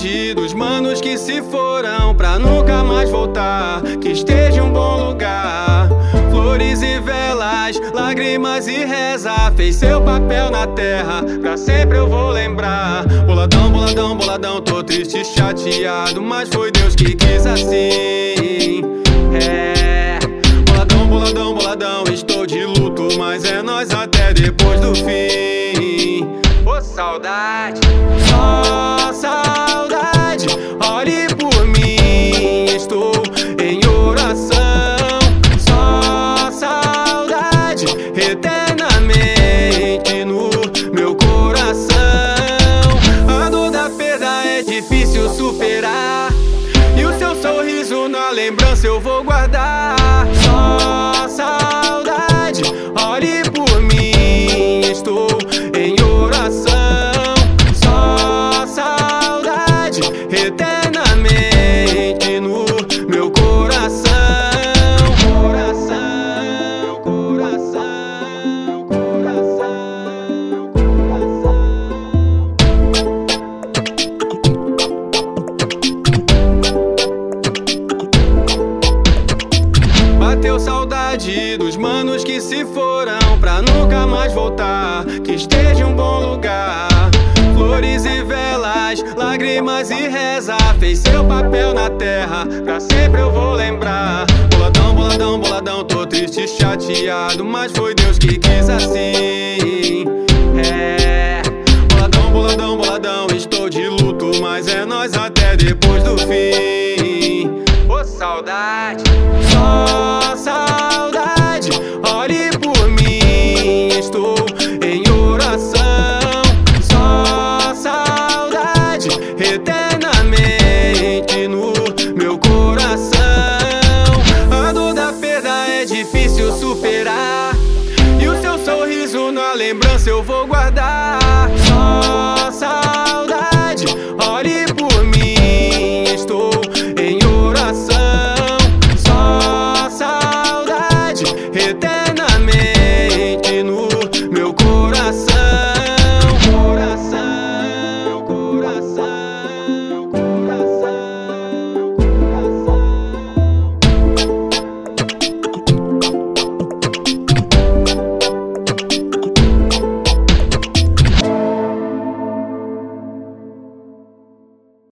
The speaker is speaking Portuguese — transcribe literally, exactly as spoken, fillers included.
saudade dos manos que se foram pra nunca mais voltar. Que esteja em um bom lugar. Flores e velas, lágrimas e reza. Fez seu papel na terra, pra sempre eu vou lembrar. Boladão, boladão, boladão, tô triste e chateado, mas foi Deus que quis assim. É, boladão, boladão, boladão, estou de luto, mas é nós até depois do fim. Ô saudade, só saudade, olhe por mim, estou em oração. Só saudade, eternamente no meu coração. A dor da perda é difícil superar, e o seu sorriso na lembrança eu vou guardar. Só saudade, olhe por mim, estou em oração. Só saudade, eternamente no meu coração. Coração, coração, coração, coração. Bateu saudade dos manos que se foram pra nunca mais voltar. Que esteja em um bom lugar. Flores e velas, lágrimas e reza. Fez seu papel na terra, pra sempre eu vou lembrar. Boladão, boladão, boladão, tô triste e chateado, mas foi Deus que quis assim. É, boladão, boladão, boladão, estou de luto, mas é nós até depois do fim. Ô saudade, só saudade, olhe por mim, estou em oração. Só saudade, eternamente no meu coração. A dor da perda é difícil superar, e o seu sorriso na lembrança eu vou guardar.